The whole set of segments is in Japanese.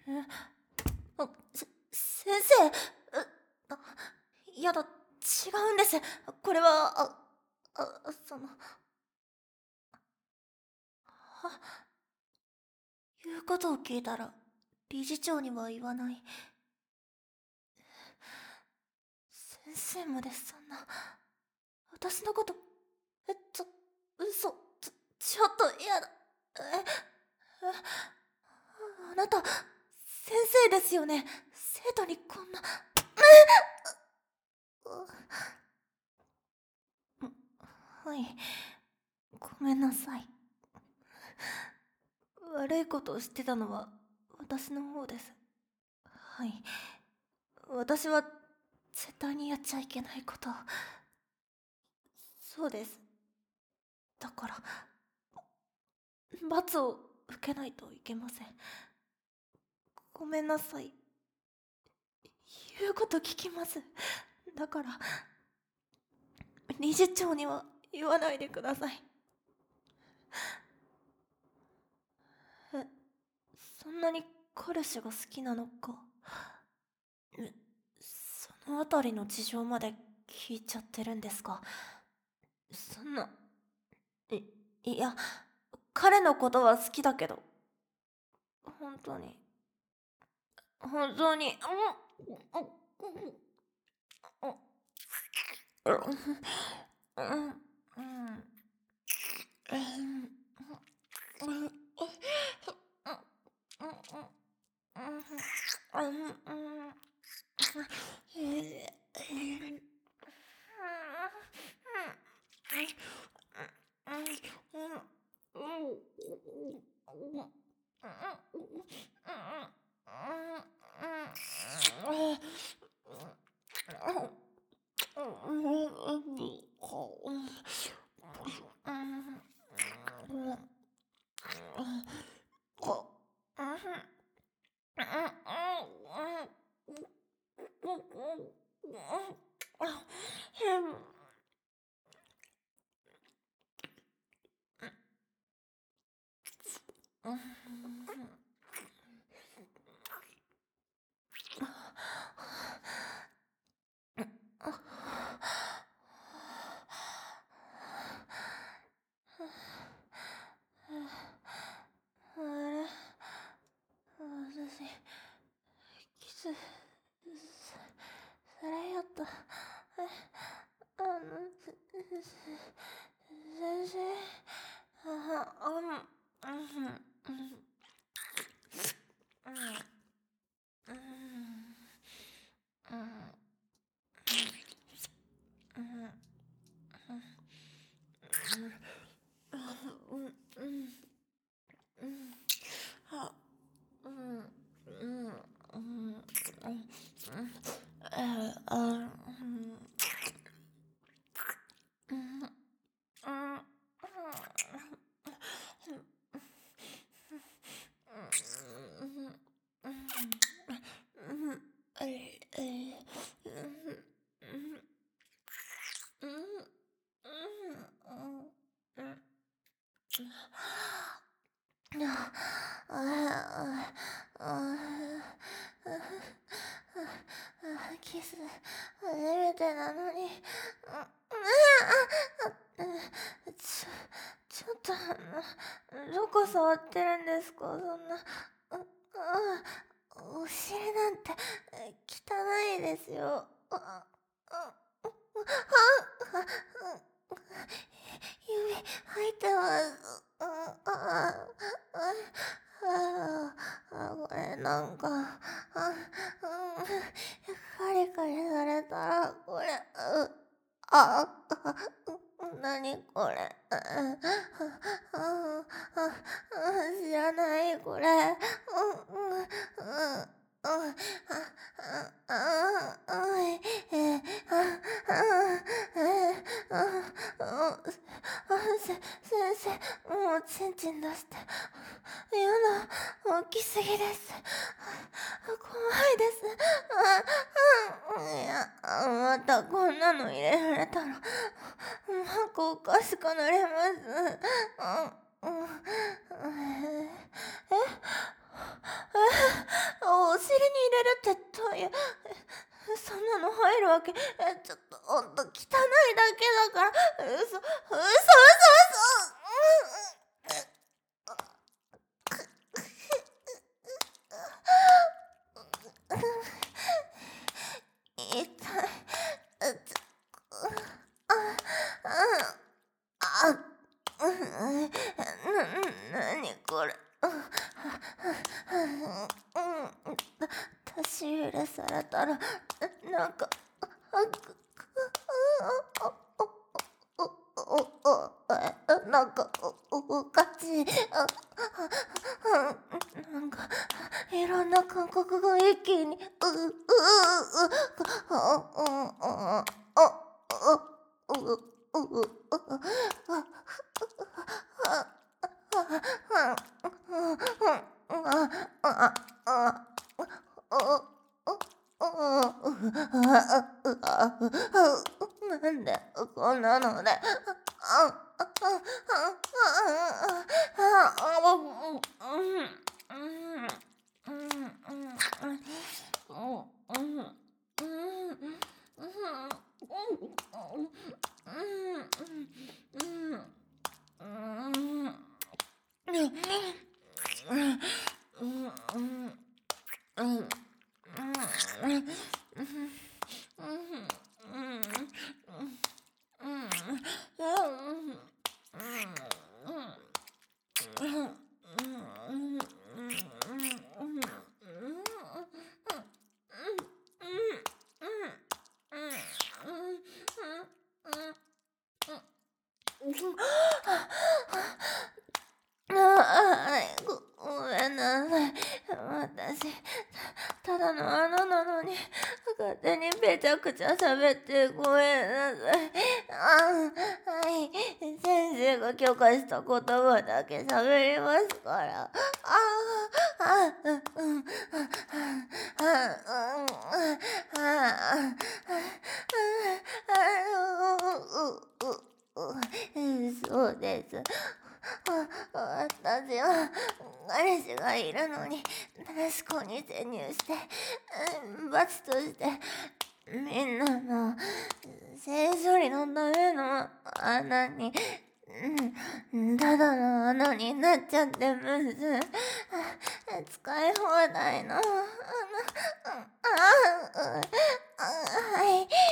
先生、あ、やだ、違うんです。これは、言うことを聞いたら、理事長には言わない。先生までそんな、私のこと、嘘、ちょっと嫌だ。あなた、先生ですよね。生徒にこんな、はい、ごめんなさい。悪いことをしてたのは私の方です。はい。私は絶対にやっちゃいけないことを。そうです。だから、罰を受けないといけません。ごめんなさい。言うこと聞きます。だから、理事長には言わないでください。え、そんなに彼氏が好きなのか。そのあたりの事情まで聞いちゃってるんですか。そんな、い、いや、彼のことは好きだけど、本当に、本当に、あれ、私、キス、されやった。先生、キス初めてなのに、ちょっとどこ触ってるんですか、そんな。お尻なんて汚いですよ。指入ってます。これなんか、カリカリされたら、これ、あ、なにこれ、知らないこれ、先生、もうちんちん出して。やだ、大きすぎです。怖いです。いや、またこんなの入れられたら、なんかおかしくなります。 わけ。ちょっとほんと汚いだけだから。嘘。痛い。あ、なにこれ。足入れされたら、なんか、なんか、おかしい。なんか、いろんな感覚が一気に、なんでこんなので。ごめんなさい。私、ただの穴なのに、勝手にめちゃくちゃ喋ってごめんなさい。はい。先生が許可した言葉だけ喋りますから。そうです。私は彼氏がいるのに男子校に潜入して、罰としてみんなの性処理のための穴に、ただの穴になっちゃってます。使い放題の穴。はい、気持ちいいです。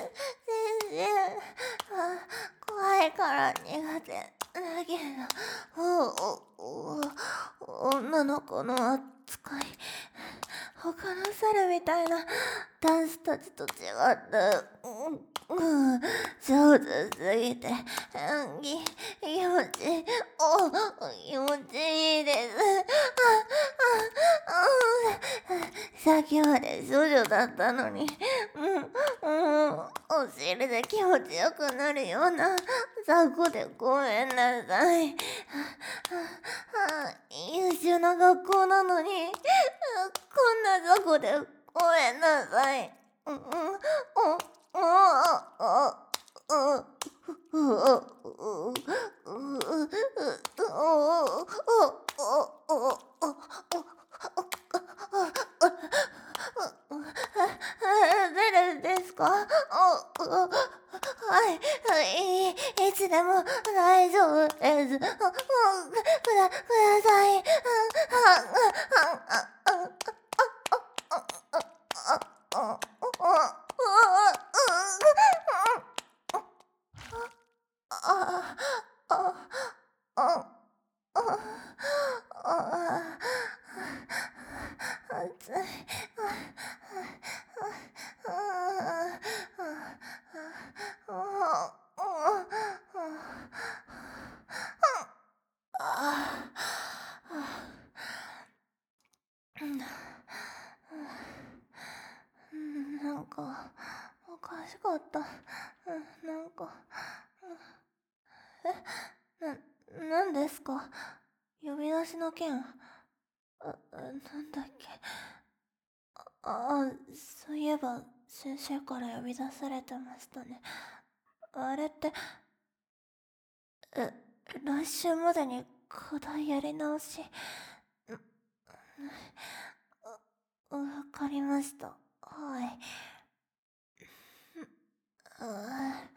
先生、怖いから苦手だけど、女の子の扱い、他の猿みたいなダンスたちと違って、上手すぎて、気持ちいい、気持ちいいです。さっきまで少女だったのに、お尻で気持ちよくなるような雑魚でごめんなさい。優秀な学校なのに、こんな雑魚でごめんなさい。誰ですか？はい、いつでも大丈夫です。ください。暑い。なんかおかしかった。なんか、なんですか？呼び出しの件。なんだっけ。そういえば先生から呼び出されてましたね。あれって、来週までに課題やり直し。わかりました。はい。